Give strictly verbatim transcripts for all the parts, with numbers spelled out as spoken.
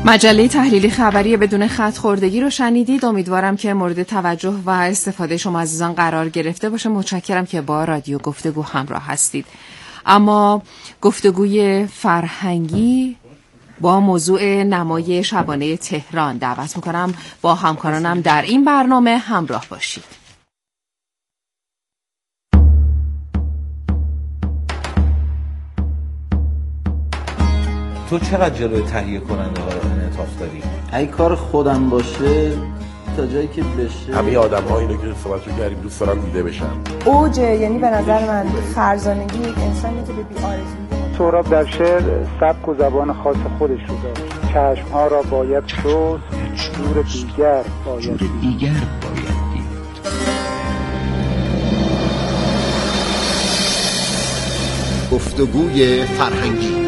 مجله تحلیلی خبری بدون خط خوردگی رو شنیدید. امیدوارم که مورد توجه و استفاده شما عزیزان قرار گرفته باشه. متشکرم که با رادیو گفتگو همراه هستید. اما گفتگوی فرهنگی با موضوع نمای شبانه تهران دعوت میکنم با همکارانم در این برنامه همراه باشید. تو چقدر جلوی تهیه کننده ها رو انعطاف داری؟ اگه کار خودم باشه تا جایی که بشه. همه آدم ها اینو که صحبت رو کردیم دوست دارن دیده بشن. اوج یعنی به نظر من فرزانگی یک انسانی که به بی‌آرزویی. سهراب در شعر سبک و زبان خاص خودش رو داشت. چشم ها را باید شست، نور دیگر باید دید. دیگر باید دید. گفتگوی فرهنگی.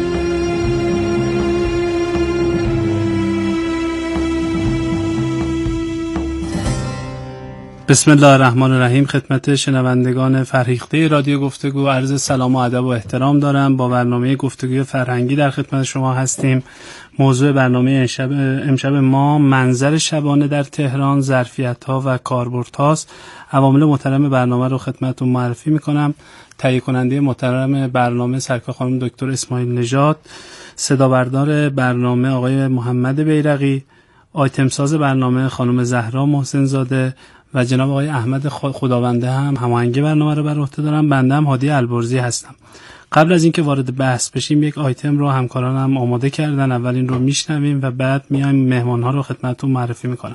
بسم الله الرحمن الرحیم. خدمت شنوندگان فرهیخته رادیو گفتگو عرض سلام و ادب و احترام دارم. با برنامه گفتگوی فرهنگی در خدمت شما هستیم. موضوع برنامه امشب, امشب ما منظر شبانه در تهران، ظرفیت‌ها و کاربردهاست. عوامل محترم برنامه رو خدمتتون معرفی می‌کنم. تهیه کننده محترم برنامه سرکار خانم دکتر اسماعیل نژاد، صدا بردار برنامه آقای محمد بیرقی، آیتم ساز برنامه خانم زهرا محسن زاده و جناب آقای احمد خداونده هم هماهنگی برنامه رو بر عهده دارم. بنده هم هادی البرزی هستم. قبل از اینکه وارد بحث بشیم یک آیتم رو همکارانم آماده کردن. اول این رو میشنویم و بعد میایم مهمان‌ها رو خدمتتون معرفی میکنم.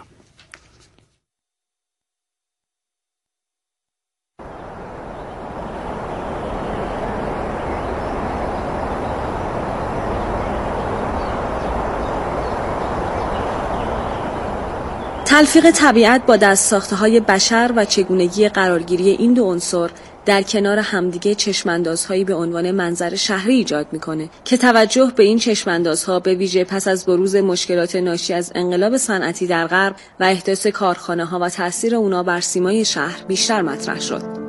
تلفیق طبیعت با دستساخته‌های بشر و چگونگی قرارگیری این دو عنصر در کنار همدیگه چشماندازهایی به عنوان منظر شهری ایجاد میکنه که توجه به این چشماندازها به ویژه پس از بروز مشکلات ناشی از انقلاب صنعتی در غرب و احداث کارخانه‌ها و تأثیر اونا بر سیمای شهر بیشتر مطرح شد.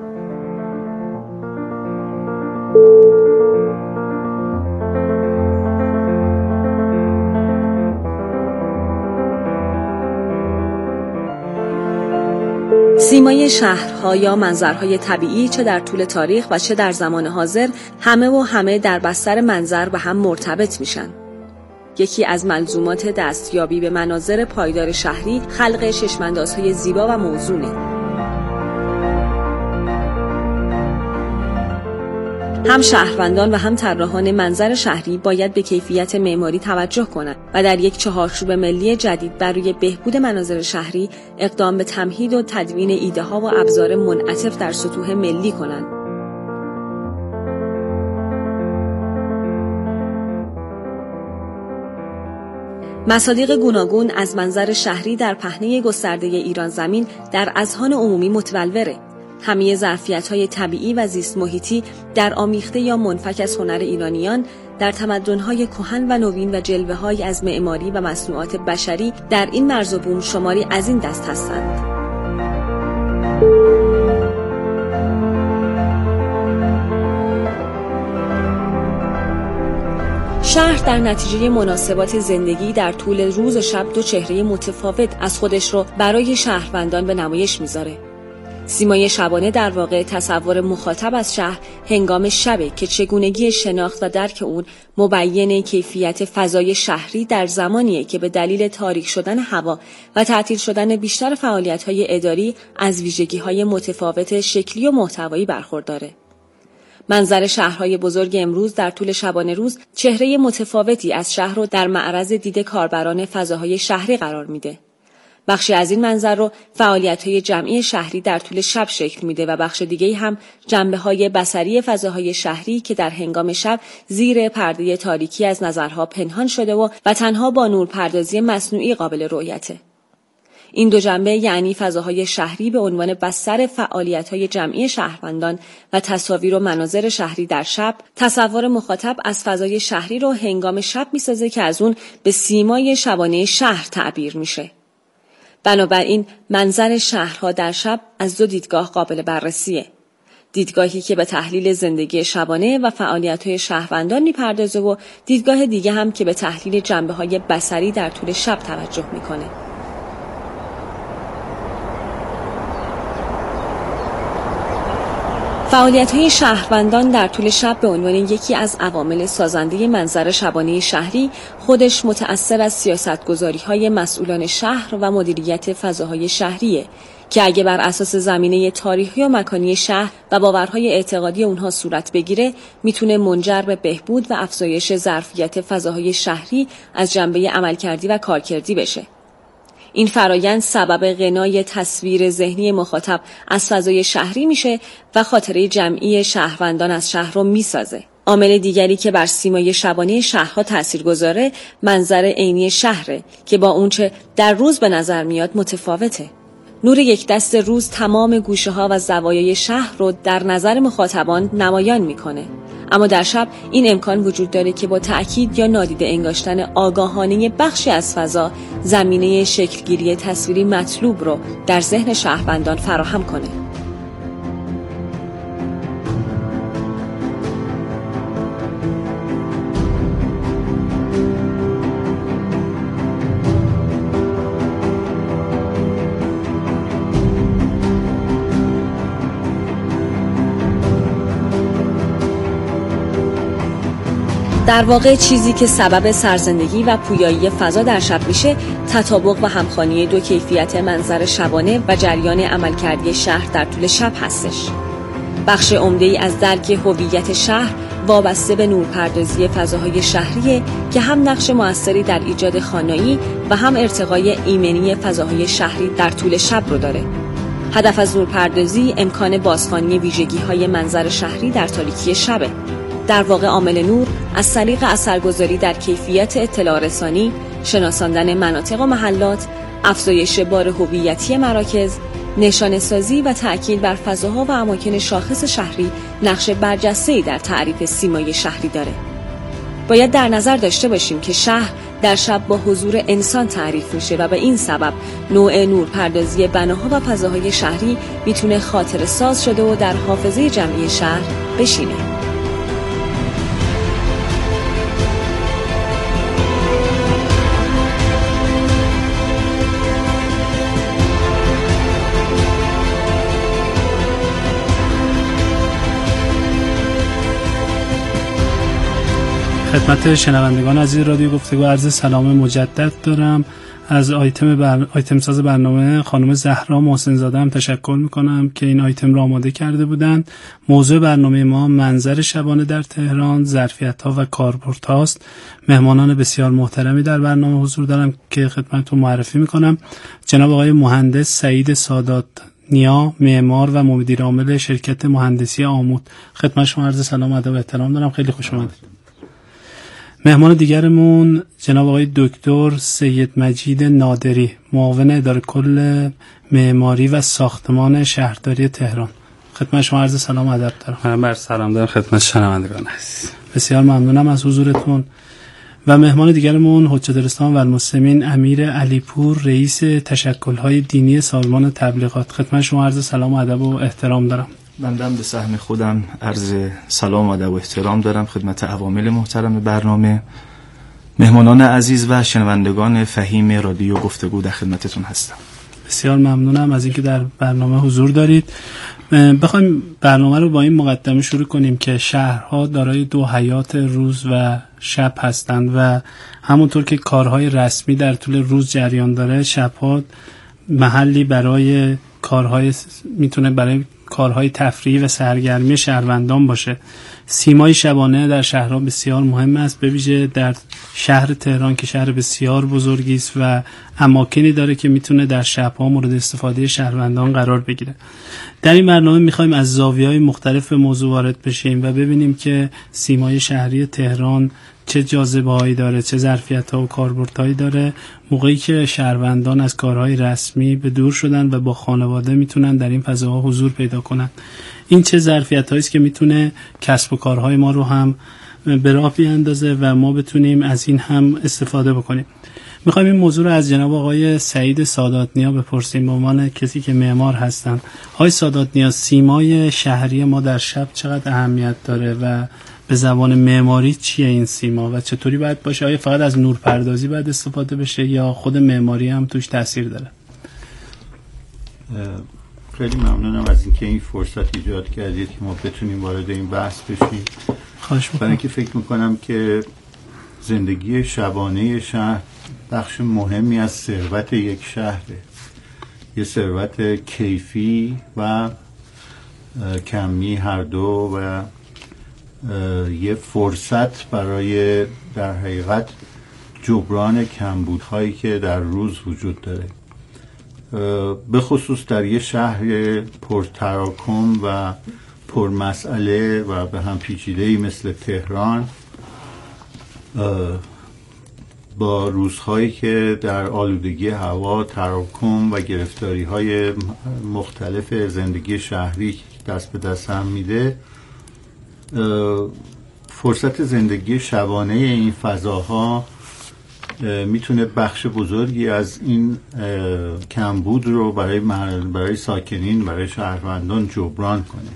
سیمای شهرها یا منظرهای طبیعی چه در طول تاریخ و چه در زمان حاضر همه و همه در بستر منظر به هم مرتبط میشن. یکی از ملزومات دستیابی به مناظر پایدار شهری خلق چشماندازهای زیبا و موزونه. هم شهروندان و هم طراحان منظر شهری باید به کیفیت معماری توجه کنند و در یک چهارچوب ملی جدید بر روی بهبود مناظر شهری اقدام به تمهید و تدوین ایده‌ها و ابزار منعطف در سطوح ملی کنند. مصادیق گوناگون از منظر شهری در پهنه گسترده ایران زمین در اذهان عمومی متولوره. همه ظرفیت‌های طبیعی و زیست محیطی در آمیخته یا منفک از هنر ایرانیان در تمدن‌های کهن و نوین و جلوه‌های از معماری و مصنوعات بشری در این مرز و بوم شماری از این دست هستند. شهر در نتیجه مناسبات زندگی در طول روز و شب دو چهره متفاوت از خودش رو برای شهروندان به نمایش میذاره. سیمای شبانه در واقع تصور مخاطب از شهر هنگام شبه که چگونگی شناخت و درک اون مبین کیفیت فضای شهری در زمانیه که به دلیل تاریک شدن هوا و تعطیل شدن بیشتر فعالیت‌های اداری از ویژگی‌های متفاوت شکلی و محتوایی برخورداره. منظر شهرهای بزرگ امروز در طول شبانه روز چهره متفاوتی از شهر رو در معرض دید کاربران فضاهای شهری قرار میده. بخشی از این منظر رو فعالیت‌های جمعی شهری در طول شب شکل میده و بخش دیگه‌ای هم جنبه‌های بصری فضاهای شهری که در هنگام شب زیر پرده تاریکی از نظرها پنهان شده و و تنها با نورپردازی مصنوعی قابل رؤیته. این دو جنبه یعنی فضاهای شهری به عنوان بستر فعالیت‌های جمعی شهروندان و تصاویر و مناظر شهری در شب، تصور مخاطب از فضای شهری رو هنگام شب می‌سازه که از اون به سیمای شبانه شهر تعبیر میشه. بنابراین منظر شهرها در شب از دو دیدگاه قابل بررسیه. دیدگاهی که به تحلیل زندگی شبانه و فعالیت‌های شهروندان می‌پردازه و دیدگاه دیگه هم که به تحلیل جنبه‌های بصری در طول شب توجه می‌کنه. فعالیت‌های شهروندان در طول شب به عنوان یکی از عوامل سازنده منظر شبانه شهری خودش متأثر از سیاست‌گذاری‌های مسئولان شهر و مدیریت فضاهای شهریه که اگه بر اساس زمینه تاریخی و مکانی شهر و باورهای اعتقادی اونها صورت بگیره میتونه منجر به بهبود و افزایش ظرفیت فضاهای شهری از جنبه عملکردی و کارکردی بشه. این فرایند سبب غنای تصویر ذهنی مخاطب از فضای شهری میشه و خاطره جمعی شهروندان از شهر رو میسازه. عامل دیگری که بر سیمای شبانه شهرها تأثیر گذاره منظر عینی شهره که با اونچه در روز به نظر میاد متفاوته. نور یک دست روز تمام گوشه ها و زوایای شهر رو در نظر مخاطبان نمایان میکنه، اما در شب این امکان وجود داره که با تأکید یا نادیده انگاشتن آگاهانه بخشی از فضا زمینه شکلگیری تصویری مطلوب رو در ذهن شهروندان فراهم کنه. در واقع چیزی که سبب سرزندگی و پویایی فضا در شب میشه تطابق و همخوانی دو کیفیت منظر شبانه و جریان عملکردی شهر در طول شب هستش. بخش عمده‌ای از درک هویت شهر وابسته به نورپردازی فضاهای شهریه که هم نقش موثری در ایجاد خوانایی و هم ارتقای ایمنی فضاهای شهری در طول شب رو داره. هدف از نورپردازی امکان بازخوانی ویژگی‌های منظر شهری در تاریکی شبه. در واقع عامل نور از طریق اثرگذاری در کیفیت اطلاع رسانی، شناساندن مناطق و محلات، افزایش بار هویتی مراکز، نشانه سازی و تأکید بر فضاها و اماکن شاخص شهری نقش برجسته‌ای در تعریف سیمای شهری داره. باید در نظر داشته باشیم که شهر در شب با حضور انسان تعریف میشه و به این سبب نوع نورپردازی بناها و فضاهای شهری میتونه خاطره ساز شده و در حافظه جمعی شهر بشینه. خدمت شنوندگان عزیز رادیو گفتگو عرض سلام مجدد دارم. از آیتم بر... آیتم ساز برنامه خانم زهرا محسن زاده هم تشکر میکنم که این آیتم را آماده کرده بودند. موضوع برنامه ما منظر شبانه در تهران، ظرفیت‌ها و کاربردهاست. مهمانان بسیار محترمی در برنامه حضور دارم که خدمتتون معرفی میکنم. جناب آقای مهندس سعید سادات نیا، معمار و مدیر عامل شرکت مهندسی آمود. خدمت شما عرض سلام و ادب و احترام دارم. خیلی خوش آمدید. مهمان دیگرمون جناب آقای دکتر سید مجید نادری، معاون اداره کل معماری و ساختمان شهرداری تهران. خدمت شما عرض سلام و ادب دارم. بر سلام دارم خدمت شنوندگان عزیز. بسیار ممنونم از حضورتون. و مهمان دیگرمون حجت الاسلام و المسلمین امیر علیپور، رئیس تشکل‌های دینی سازمان تبلیغات. خدمت شما عرض سلام و ادب و احترام دارم. بندم به سهم خودم عرض سلام و ادب و احترام دارم خدمت عوامل محترم برنامه، مهمانان عزیز و شنوندگان فهیم رادیو گفتگو در خدمتتون هستم. بسیار ممنونم از اینکه در برنامه حضور دارید. بخوایم برنامه رو با این مقدمه شروع کنیم که شهرها دارای دو حیات روز و شب هستند و همونطور که کارهای رسمی در طول روز جریان داره، شبها محلی برای کارهای میتونه برای کارهای تفریحی و سرگرمی شهروندان باشه. سیمای شبانه در شهرها بسیار مهم است، به ویژه در شهر تهران که شهر بسیار بزرگی است و اماکنی داره که میتونه در شبها مورد استفاده شهروندان قرار بگیره. در این برنامه میخوایم از زاویه‌های مختلف به موضوع وارد بشیم و ببینیم که سیمای شهری تهران چه جاذبه‌هایی داره، چه ظرفیت‌ها و کاربردهایی داره، موقعی که شهروندان از کارهای رسمی به دور شدن و با خانواده میتونن در این فضاها حضور پیدا کنن. این چه ظرفیت‌هایی است که میتونه کسب و کارهای ما رو هم به راه بیاندازه و ما بتونیم از این هم استفاده بکنیم. میخوایم این موضوع رو از جناب آقای سعید سادات‌نیا بپرسیم به عنوان کسی که معمار هستن. آقای سادات‌نیا، سیمای شهری ما در شب چقدر اهمیت داره و به زبان معماری چیه این سیما و چطوری باید باشه؟ آیا فقط از نورپردازی باید استفاده بشه یا خود معماری هم توش تاثیر داره؟ خیلی ممنونم از اینکه این فرصت ایجاد کردید که ما بتونیم وارد این بحث بشیم. خواهش می‌کنم. برای اینکه فکر می‌کنم که زندگی شبانه شهر بخش مهمی از ثروت یک شهره، یه ثروت کیفی و کمی هر دو و یه فرصت برای در حقیقت جبران کمبودهایی که در روز وجود داره، به خصوص در یه شهر پرتراکم و پرمسئله و به هم پیچیده‌ای مثل تهران، با روزهایی که در آلودگی هوا، تراکم و گرفتاری‌های مختلف زندگی شهری دست به دست هم میده. فرصت زندگی شبانه این فضاها میتونه بخش بزرگی از این کمبود رو برای برای ساکنین، برای شهروندان جبران کنه.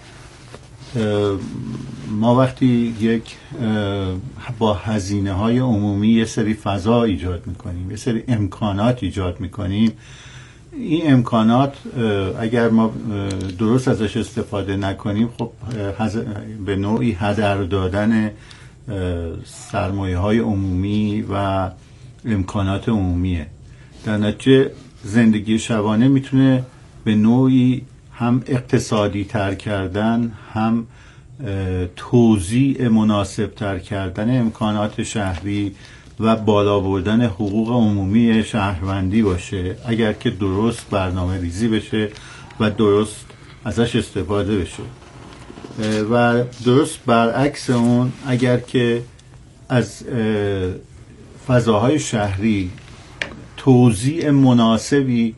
ما وقتی یک با هزینه های عمومی یه سری فضا ایجاد میکنیم، یه سری امکانات ایجاد میکنیم، این امکانات اگر ما درست ازش استفاده نکنیم خب به نوعی هدر دادن سرمایه های عمومی و امکانات عمومیه. در نتیجه زندگی شبانه میتونه به نوعی هم اقتصادی تر کردن، هم توزیع مناسب تر کردن امکانات شهری و بالا بردن حقوق عمومی شهروندی باشه، اگر که درست برنامه ریزی بشه و درست ازش استفاده بشه. و درست برعکس اون، اگر که از فضاهای شهری توزیع مناسبی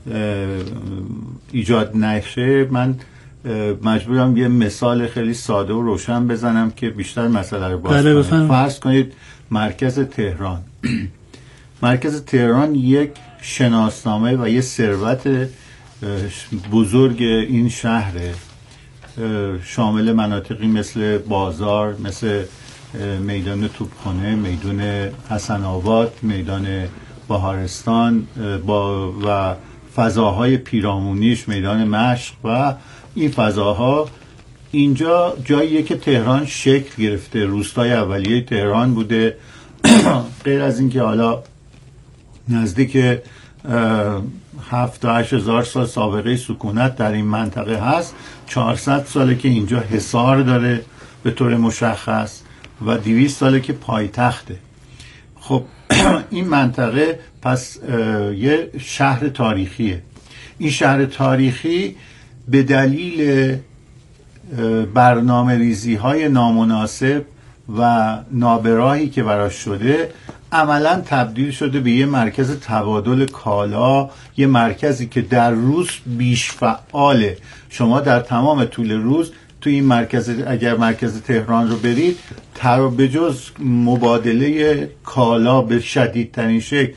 ایجاد نشه، من مجبورم یه مثال خیلی ساده و روشن بزنم که بیشتر مسئله رو باز کنه. فرض کنید مرکز تهران مرکز تهران یک شناسنامه و یه ثروت بزرگ این شهره، شامل مناطقی مثل بازار، مثل میدان توپخانه، میدان حسن آباد، میدان بهارستان با و فضاهای پیرامونیش، میدان مشق و این فضاها. اینجا جاییه که تهران شکل گرفته، روستای اولیه تهران بوده. غیر از اینکه حالا نزدیک هفت تا هشت هزار سال سابقه سکونت در این منطقه هست، چهارصد ساله که اینجا حصار داره به طور مشخص و دویست ساله که پایتخته. خب این منطقه پس یه شهر تاریخیه. این شهر تاریخی به دلیل برنامه ریزی های نامناسب و نابراهی که براش شده عملاً تبدیل شده به یه مرکز تبادل کالا، یه مرکزی که در روز بیش فعاله. شما در تمام طول روز تو این مرکز، اگر مرکز تهران رو برید، تر به جز مبادله کالا به شدیدترین شکل،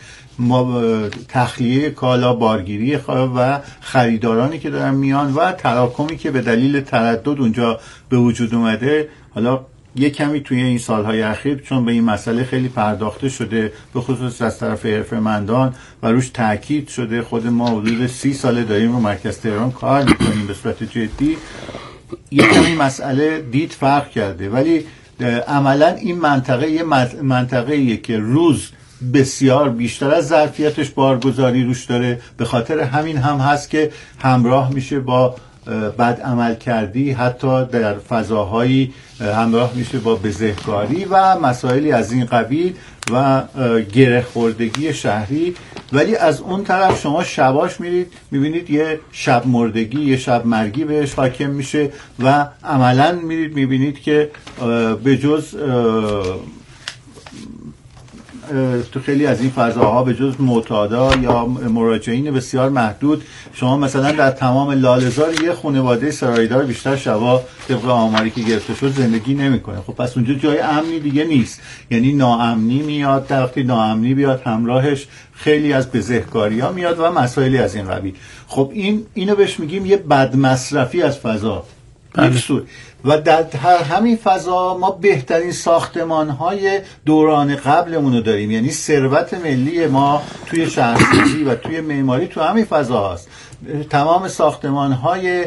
تخلیه کالا، بارگیری و خریدارانی که دارن میان و تراکمی که به دلیل تردد اونجا به وجود اومده. حالا یه کمی توی این سالهای اخیر چون به این مسئله خیلی پرداخته شده، به خصوص از طرف حرفه‌مندان و روش تاکید شده، خود ما حدود سی ساله داریم رو مرکز تهران کار میکنیم به صورت جدی، یه کمی مسئله دید فرق کرده. ولی عملا این منطقه یه منطقه‌ایه که روز بسیار بیشتر از ظرفیتش بارگذاری روش داره. به خاطر همین هم هست که همراه میشه با بد عمل کردی، حتی در فضاهایی همراه میشه با بزهکاری و مسائلی از این قبیل و گره خوردگی شهری. ولی از اون طرف شما شباش میرید میبینید یه شب مردگی، یه شب مرگی بهش حاکم میشه و عملا میرید میبینید که به جز تو خیلی از این فضاها به جز معتادا یا مراجعین بسیار محدود، شما مثلا در تمام لاله‌زار یه خانواده سرایدار بیشتر شبا طبق آماری که گرفته شد زندگی نمیکنه. خب پس اونجا جای امنی دیگه نیست، یعنی ناامنی میاد. در وقتی ناامنی بیاد همراهش خیلی از بزهکاری‌ها میاد و مسائلی از این قبیل. خب این اینو بهش میگیم یه بدمصرفی از فضا. بله. و در همین فضا ما بهترین ساختمان‌های دوران قبلمون رو داریم، یعنی ثروت ملی ما توی شهرسازی و توی معماری تو همین فضا هست. تمام ساختمان‌های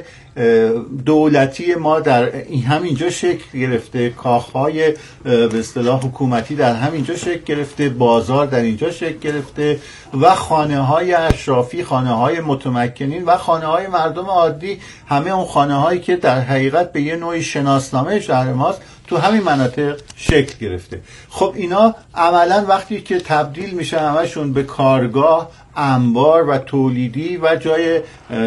دولتی ما در همینجا شکل گرفته، کاخهای به اصطلاح حکومتی در همینجا شکل گرفته، بازار در اینجا شکل گرفته و خانه‌های اشرافی، خانه‌های متمکنین و خانه‌های مردم عادی، همه اون خانه‌هایی که در حقیقت به یه نوعی شناسنامه شهر ماست تو همین مناطق شکل گرفته. خب اینا عملاً وقتی که تبدیل میشه همشون به کارگاه، انبار و تولیدی و جای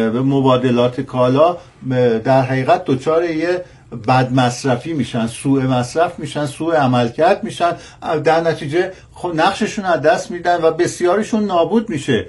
مبادلات کالا، در حقیقت دچار یه بد مصرفی میشن، سوء مصرف میشن، سوء عملکرد میشن، در نتیجه خب نقششون از دست میدن و بسیارشون نابود میشه.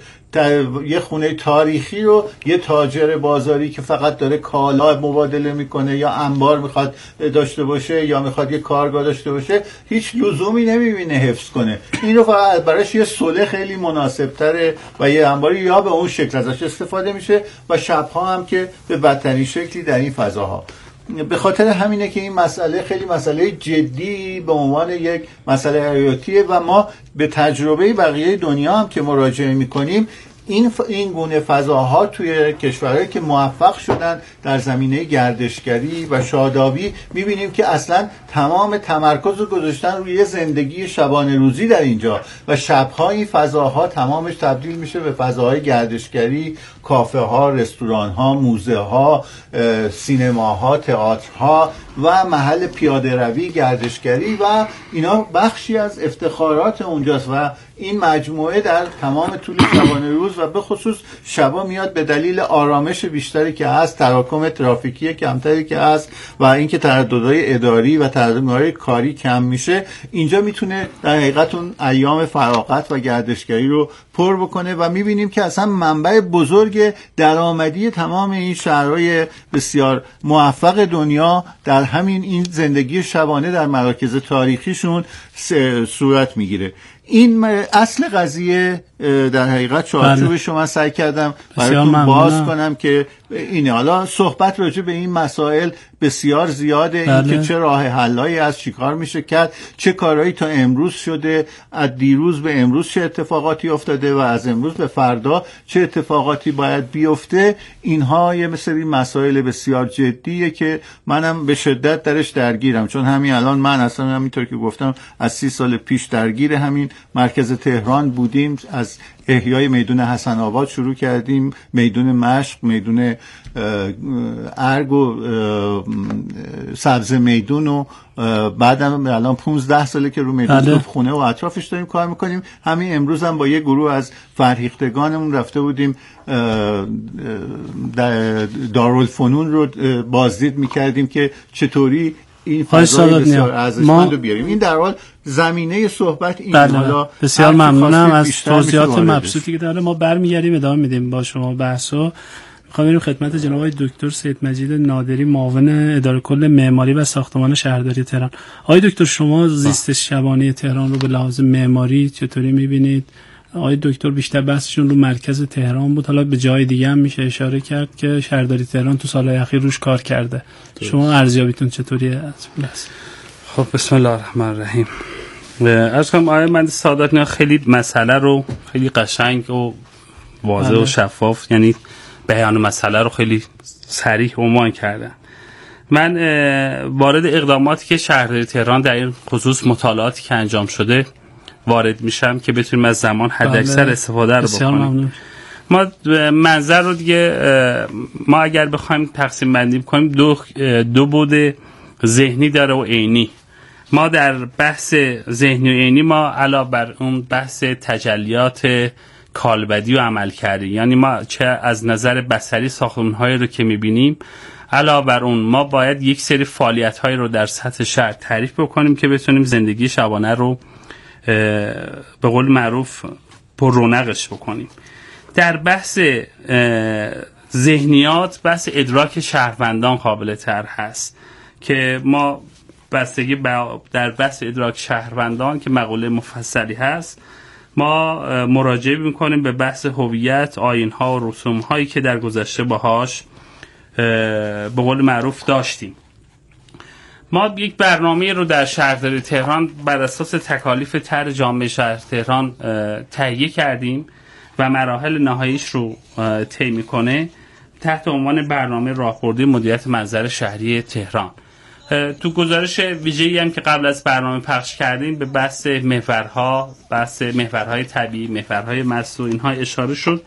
یه خونه تاریخی رو یه تاجر بازاری که فقط داره کالا مبادله میکنه یا انبار میخواد داشته باشه یا میخواد یه کارگاه داشته باشه، هیچ لزومی نمیبینه حفظ کنه. این رو فقط براش یه صلح خیلی مناسب تره و یه انباری یا به اون شکل ازش استفاده میشه و شبها هم که به بدترین شکلی در این فضاها. به خاطر همینه که این مسئله خیلی مسئله جدی به عنوان یک مسئله حیاتیه و ما به تجربه بقیه دنیا هم که مراجعه میکنیم این ف... این گونه فضاها توی کشورهایی که موفق شدن در زمینه گردشگری و شادابی میبینیم که اصلا تمام تمرکز رو گذاشتن روی زندگی شبانه روزی در اینجا و شبها این فضاها تمامش تبدیل میشه به فضاهای گردشگری، کافه ها، رستوران ها، موزه ها، سینما ها، تئاترها و محل پیاده روی، گردشگری و اینا بخشی از افتخارات اونجاست و این مجموعه در تمام طول شبانه روز و به خصوص شبا میاد به دلیل آرامش بیشتری که هست، تراکم ترافیکی کمتری که هست و اینکه ترددهای اداری و ترددهای کاری کم میشه، اینجا میتونه در حقیقت اون ایام فراغت و گردشگری رو پر بکنه و میبینیم که اصلا منبع بزرگ درآمدی تمام این شهرهای بسیار موفق دنیا در همین این زندگی شبانه در مراکز تاریخیشون صورت میگیره. این اصل قضیه در حقیقت چارچوب شما سعی کردم براتون باز کنم که اینه. حالا صحبت راجع به این مسائل بسیار زیاده، بله. این که چه راه حلایی از چیکار میشه کرد، چه کارهایی تا امروز شده، از دیروز به امروز چه اتفاقاتی افتاده و از امروز به فردا چه اتفاقاتی باید بیفته. اینها یه سری مسائل بسیار جدیه که منم به شدت درش درگیرم، چون همین الان من اصلا همینطور که گفتم از سی سال پیش درگیر همین مرکز تهران بودیم. از احیای میدون حسن آباد شروع کردیم، میدون مشق، میدون ارگ و سبز میدون و بعدم الان پانزده ساله که رو میدون بله. خونه و اطرافش داریم کار میکنیم. همین امروز هم با یه گروه از فرهیختگانمون رفته بودیم دارالفنون رو بازدید میکردیم که چطوری این فضای بسیار ارزشمند رو بیاریم. این در حال زمینه صحبت این. بله. حالا بسیار ممنونم از توضیحات مبسوطی که داره. ما برمیگردیم ادامه میدیم با شما بحثو. میخوام بریم خدمت جناب آقای دکتر سید مجید نادری، معاون اداره کل معماری و ساختمان شهرداری تهران. آقای دکتر شما زیست شبانه تهران رو به لحاظ معماری چطوری میبینید؟ آقای دکتر بیشتر بحثشون رو مرکز تهران بود، حالا به جای دیگه هم میشه اشاره کرد که شهرداری تهران تو سالهای اخیر روش کار کرده. شما ارزیابیتون چطوریه؟ خب بسم الله الرحمن الرحیم. از کنم آقای مهندس سعادت خیلی مسئله رو خیلی قشنگ و واضح بله. و شفاف، یعنی بیان مسئله رو خیلی صریح عنوان کردن. من وارد اقداماتی که شهرداری تهران در این خصوص مطالعاتی که انجام شده وارد میشم که بتونیم از زمان حداکثر استفاده رو بکنیم. ما منظر رو دیگه ما اگر بخوایم تقسیم بندی کنیم دو دو بعد ذهنی داره و عینی. ما در بحث ذهنی و عینی ما علاوه بر اون بحث تجلیات کالبدی و عملکردی، یعنی ما چه از نظر بصری ساختمان‌هایی رو که می‌بینیم، علاوه بر اون ما باید یک سری فعالیت‌هایی رو در سطح شهر تعریف بکنیم که بتونیم زندگی شبانه رو به قول معروف پر رونقش بکنیم. در بحث ذهنیات، بحث ادراک شهروندان قابل تر هست که ما بستگی در بحث ادراک شهروندان که مقوله مفصلی هست، ما مراجعه میکنیم به بحث هویت، آیین‌ها و رسوم‌هایی که در گذشته باهاش به قول معروف داشتیم. ما یک برنامه رو در شهرداری تهران بر اساس تکالیف طرح جامعه شهر تهران تهیه کردیم و مراحل نهاییش رو طی میکنه تحت عنوان برنامه راهبردی مدیریت منظر شهری تهران. تو گزارش ویژه‌ای هم که قبل از برنامه پخش کردیم به بحث محورها، بحث محورهای طبیعی، محورهای مسئول، اینها اشاره شد.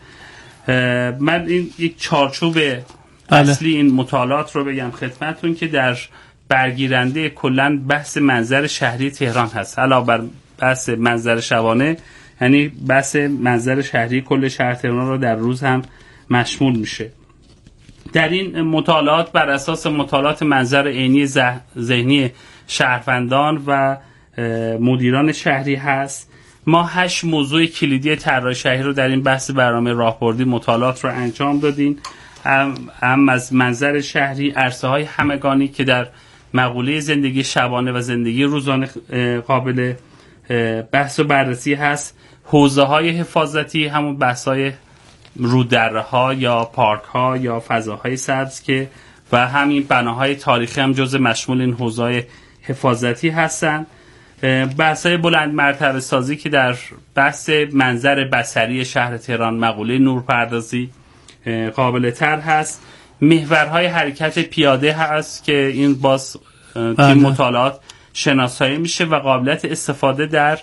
من این یک چارچوب اصلی این مطالعات رو بگم خدمتتون که در برگیرنده کلن بحث منظر شهری تهران هست، علاوه بر بحث منظر شبانه، یعنی بحث منظر شهری کل شهر تهران رو در روز هم مشمول میشه. در این مطالعات بر اساس مطالعات منظر عینی ذهنی شهروندان و مدیران شهری هست. ما هشت موضوع کلیدی طراحی شهری رو در این بحث برنامه راهبردی مطالعات رو انجام دادیم. هم, هم از منظر شهری، عرصه‌های همگانی که در مقوله زندگی شبانه و زندگی روزانه قابل بحث و بررسی هست، حوزه‌های حفاظتی، همون بحث‌های رودره‌ها یا پارک‌ها یا فضاهای سبز که و همین بناهای تاریخی هم جزء مشمول این حوزه‌های حفاظتی هستن. بحث‌های بلند مرتبه سازی که در بحث منظر بصری شهر تهران، مقوله نورپردازی قابل تر هست. محورهای حرکت پیاده هست که این باز توی مطالعات شناسایی میشه و قابلیت استفاده در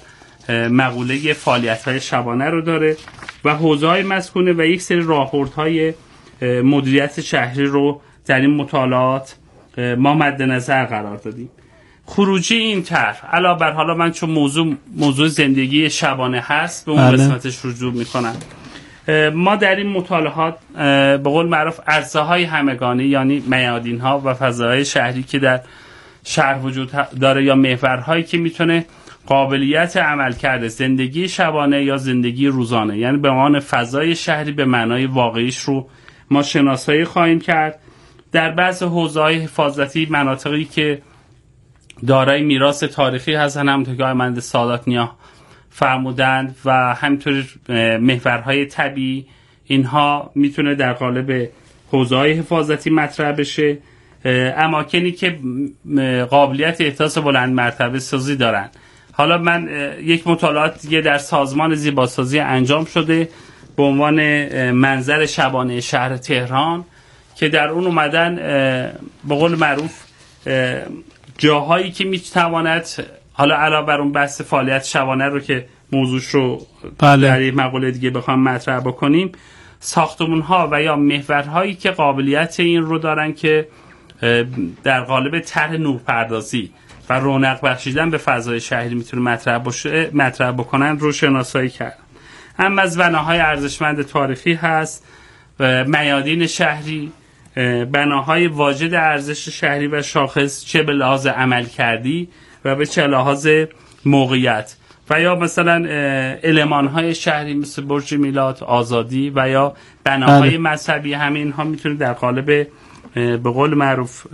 مقوله فعالیت‌های شبانه رو داره و حوزه‌های مسکونه و یک سری راهبردهای مدیریت شهری رو در این مطالعات ما مد نظر قرار دادیم. خروجی این طرح علاوه بر حالا من چون موضوع موضوع زندگی شبانه هست به اون قسمتش رجوع میکنم، ما در این مطالعات به قول معروف عرصه‌های همگانی یعنی میادین‌ها و فضاهای شهری که در شهر وجود داره یا محورهایی که میتونه قابلیت عملکرد زندگی شبانه یا زندگی روزانه یعنی به معنای فضای شهری به معنای واقعیش رو ما شناسایی خواهیم کرد. در بعض حوزه‌های حفاظتی مناطقی که دارای میراث تاریخی هستن همونطور که آقای مهندس سادات نیا فرمودند و همینطور محورهای طبیعی، اینها میتونه در قالب حوزه‌های حفاظتی مطرح بشه. اماکنی که قابلیت احداث بلند مرتبه سازی دارن، حالا من یک مطالعات دیگه در سازمان زیباسازی انجام شده به عنوان منظر شبانه شهر تهران که در اون اومدن به قول معروف جاهایی که میتواند، حالا علاوه بر اون بحث فعالیت شبانه رو که موضوعش رو بله. در یک مقوله دیگه بخوام مطرح بکنیم، ساختمان‌ها و یا محورهایی که قابلیت این رو دارن که در قالب طرح نورپردازی و رونق بخشیدن به فضای شهری میتونه مطرح باشه مطرح بکنن رو شناسایی کرد. هم از بناهای ارزشمند تاریخی هست، میادین شهری، بناهای واجد ارزش شهری و شاخص چه به لحاظ عمل کردی و به چه لحاظ موقعیت و یا مثلا المانهای شهری مثل برج میلاد، آزادی و یا بناهای مذهبی، همین ها میتونه در قالب به قول معروف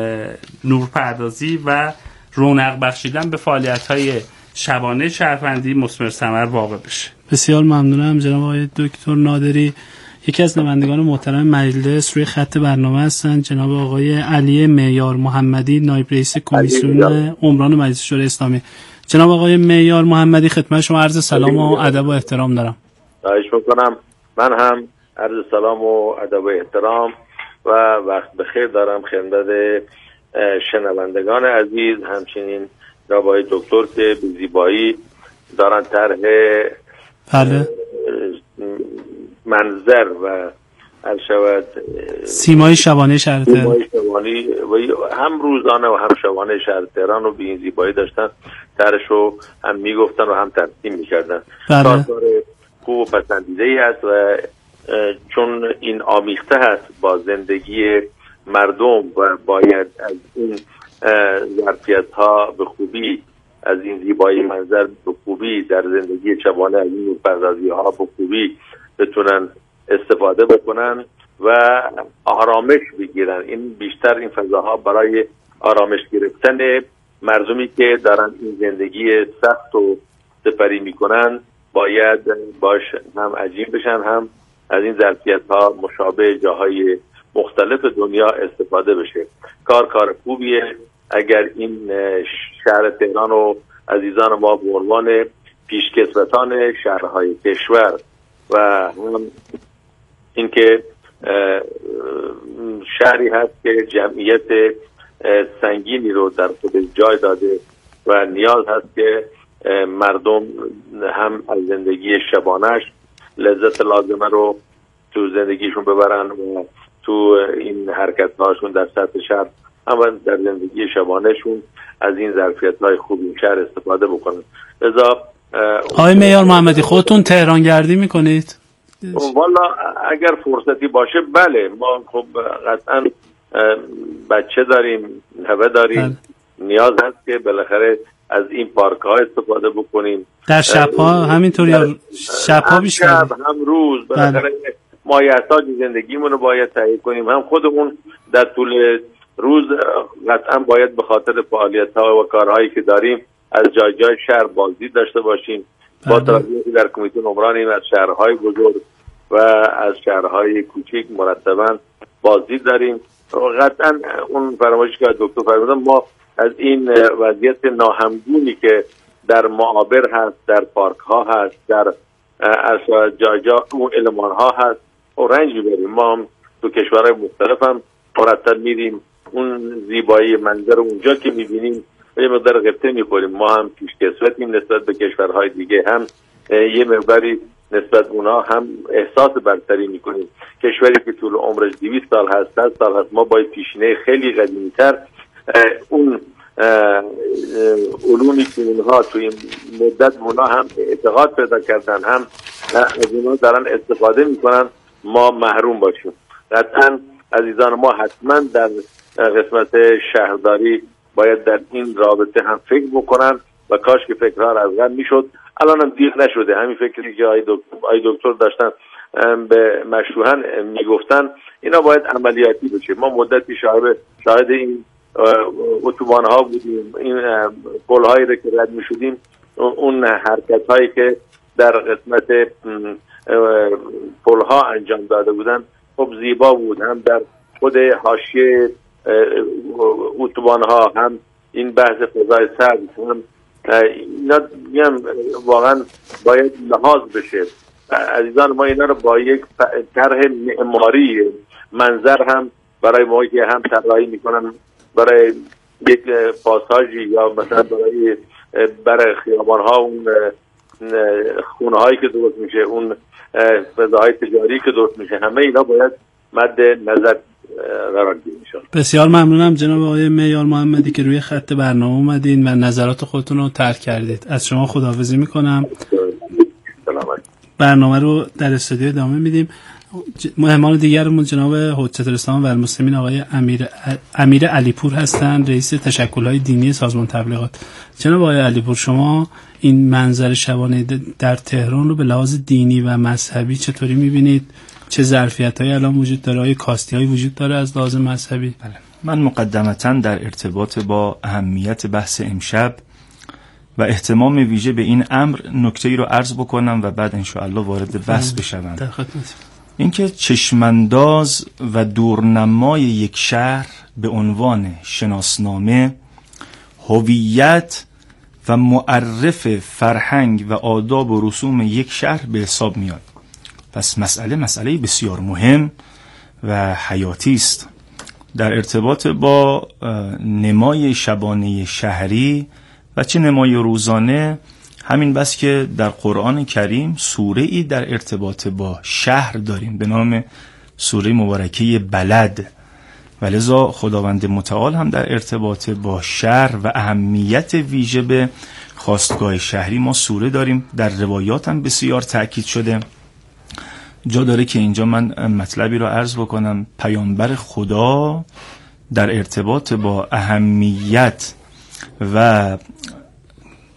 نورپردازی و رونق بخشیدن به فعالیت‌های شبانه شهروندی مثمر ثمر واقع بشه. بسیار ممنونم جناب آقای دکتر نادری. یکی از نمایندگان محترم مجلس روی خط برنامه هستند، جناب آقای علی معیار محمدی، نایب رئیس کمیسیون عمران مجلس شورای اسلامی. جناب آقای معیار محمدی خدمت شما عرض سلام و ادب و احترام دارم. خواهش می‌کنم. من هم عرض سلام و ادب و احترام و وقت بخیر دارم خدمت شنوندگان عزیز، همچنین جناب آقای دکتر که به زیبایی دارن طرح بله منظر و شود سیمای شبانه شهر تهران، سیمای شبانه هم روزانه و هم شبانه شهر تهران رو به این زیبایی داشتن، طرحش رو هم میگفتن و هم ترسیم میکردن. بله. کار خوب و پسندیده ای است و چون این آمیخته هست با زندگی مردم و باید از این ظرفیت ها به خوبی از این زیبایی منظر به خوبی در زندگی شبانه از این نورپردازی ها به خوبی بتونن استفاده بکنن و آرامش بگیرن. این بیشتر این فضاها برای آرامش گرفتن مردمی که دارن این زندگی سخت و سپری میکنن باید باش هم عجیب بشن، هم از این ظرفیت ها مشابه جاهای مختلف دنیا استفاده بشه. کار کار خوبیه. اگر این شهر تهران و عزیزان ما به عنوان پیشکسوتان شهرهای کشور و هم اینکه شهری هست که جمعیت سنگینی رو در خودش جای داده و نیاز هست که مردم هم از زندگی شبانش لذت لازمه رو تو زندگیشون ببرن و تو این حرکت هاشون در سطح شهر هم در زندگی شبانهشون از این ظرفیت های خوب این شهر استفاده بکنن. لذا آقای معیار محمدی خودتون تهران گردی میکنید؟ والا اگر فرصتی باشه بله، ما خب قطعا بچه داریم، نوه داریم، بله. نیاز هست که بالاخره از این پارک ها استفاده بکنیم. در شبها همینطور یا شبها بیشتر؟ شب هم روز بالاخره مایحتاج زندگیمون رو باید تهیه کنیم. هم خودمون در طول روز قطعا باید به خاطر فعالیت ها و کارهایی که داریم از جای جای شهر بازدید داشته باشیم. با توجه که در کمیته نمرانیم از شهرهای بزرگ و از شهرهای کوچک مرتبا بازدید داریم. قطعا اون فرمایشی که دکتر فرمودن، ما از این وضعیت ناهمگونی که در معابر هست، در پارک ها هست، در از جای جا اون المان ها هست و رنج میبریم. ما هم تو کشورهای مختلف هم مرتب میریم، اون زیبایی منظر اونجا که میبینیم یه مقدار غبطه میخوریم. ما هم پیشکسوتیم نسبت به کشورهای دیگه، هم یه مقداری نسبت به اونها هم احساس برتری میکنیم. کشوری که طول عمرش دویست سال هست، صد سال هست، ما با پیشینه خیلی قدیمی‌تر اون علومی که اونها توی این مدت اونها هم اعتقاد پیدا کردن، هم از اونها دارن استفاده میکنن، ما محروم باشیم. قطعا عزیزان ما حتما در قسمت شهرداری باید در این رابطه هم فکر بکنن و کاش که فکرها را از قبل میشد. الان هم دیر نشده. همین فکری که آی دکتر, آی دکتر داشتن به مشروحاً میگفتن اینا باید عملیاتی بشه. ما مدتی شاهد شاهد این اتوبان ها بودیم، این پل هایی را که رد میشدیم، اون حرکت هایی که در قسمت پل ها انجام داده بودن خب زیبا بود. هم در خود حاشیه اتوبان ها، هم این بحث فضای سبز، هم اینا میگم واقعا باید لحاظ بشه. عزیزان ما اینا رو با یک طرح معماری منظر هم برای ما که هم طراحی میکنن برای یک پاساژی یا مثلا برای برای خیابان ها، اون خونه هایی که درست میشه، اون فضاهای تجاری که درست میشه، همه اینا باید مد نظر قرار گیره. بسیار ممنونم جناب آقای معیار محمدی که روی خط برنامه اومدین و نظرات خودتون رو ترک کردید. از شما خداحافظی میکنم. سلامت. برنامه رو در استودیو ادامه میدیم. مهمان دیگرمون جناب حجت الاسلام و المسلمین آقای امیر امیر علیپور هستند، رئیس تشکل‌های دینی سازمان تبلیغات. جناب آقای علیپور، شما این منظر شبانه در تهران رو به لحاظ دینی و مذهبی چطوری میبینید؟ چه ظرفیت‌هایی الان وجود داره؟ آیا کاستی‌هایی وجود داره از لحاظ مذهبی؟ بله. من مقدمتاً در ارتباط با اهمیت بحث امشب و اهتمام ویژه به این امر نکته‌ای رو عرض بکنم و بعد انشاءالله وارد بحث بشوم. در خدمت. اینکه چشمانداز و دورنمای یک شهر به عنوان شناسنامه، هویت و معرف فرهنگ و آداب و رسوم یک شهر به حساب میاد. پس مسئله مسئله بسیار مهم و حیاتی است. در ارتباط با نمای شبانه شهری و چه نمای روزانه، همین بس که در قرآن کریم سوره ای در ارتباط با شهر داریم به نام سوره مبارکه بلد، و لذا خداوند متعال هم در ارتباط با شهر و اهمیت ویژه به خاستگاه شهری ما سوره داریم. در روایات هم بسیار تأکید شده. جا داره که اینجا من مطلبی رو عرض بکنم. پیامبر خدا در ارتباط با اهمیت و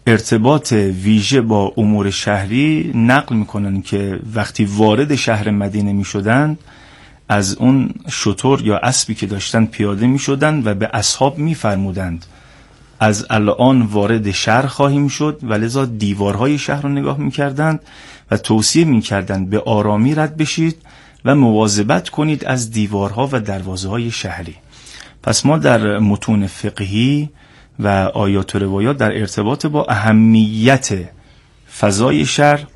ارتباط ویژه با امور شهری نقل میکنن که وقتی وارد شهر مدینه میشدند از اون شتر یا اسبی که داشتن پیاده میشدند و به اصحاب میفرمودند از الان وارد شهر خواهیم شد و لذا دیوارهای شهر رو نگاه میکردند و توصیه میکردند به آرامی رد بشید و مواظبت کنید از دیوارها و دروازه های شهری. پس ما در متون فقهی و آیات و روایات در ارتباط با اهمیت فضای شهر